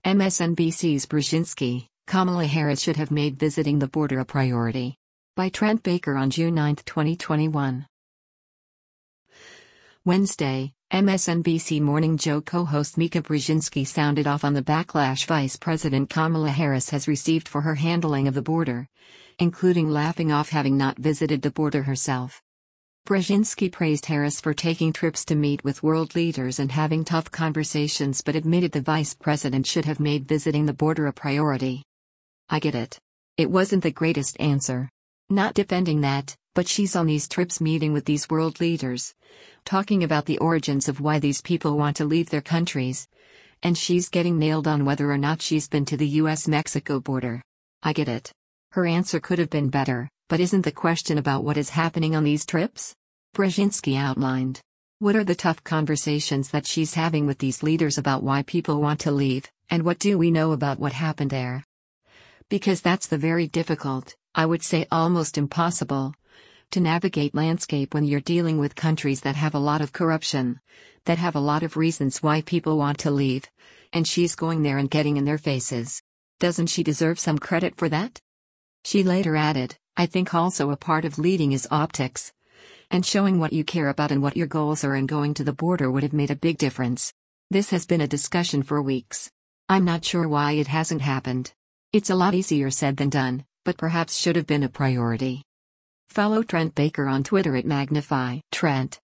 MSNBC's Brzezinski, Kamala Harris should have made visiting the border a priority. By Trent Baker on June 9, 2021. Wednesday, MSNBC Morning Joe co-host Mika Brzezinski sounded off on the backlash Vice President Kamala Harris has received for her handling of the border, including laughing off having not visited the border herself. Brzezinski praised Harris for taking trips to meet with world leaders and having tough conversations, but admitted the vice president should have made visiting the border a priority. I get it. It wasn't the greatest answer. Not defending that, but she's on these trips meeting with these world leaders, talking about the origins of why these people want to leave their countries, and she's getting nailed on whether or not she's been to the US-Mexico border. I get it. Her answer could have been better, but isn't the question about what is happening on these trips? Brzezinski outlined. What are the tough conversations that she's having with these leaders about why people want to leave, and what do we know about what happened there? Because that's the very difficult, I would say almost impossible, to navigate landscape when you're dealing with countries that have a lot of corruption, that have a lot of reasons why people want to leave, and she's going there and getting in their faces. Doesn't she deserve some credit for that? She later added, I think also a part of leading is optics, and showing what you care about and what your goals are, and going to the border would have made a big difference. This has been a discussion for weeks. I'm not sure why it hasn't happened. It's a lot easier said than done, but perhaps should have been a priority. Follow Trent Baker on Twitter at Magnify Trent.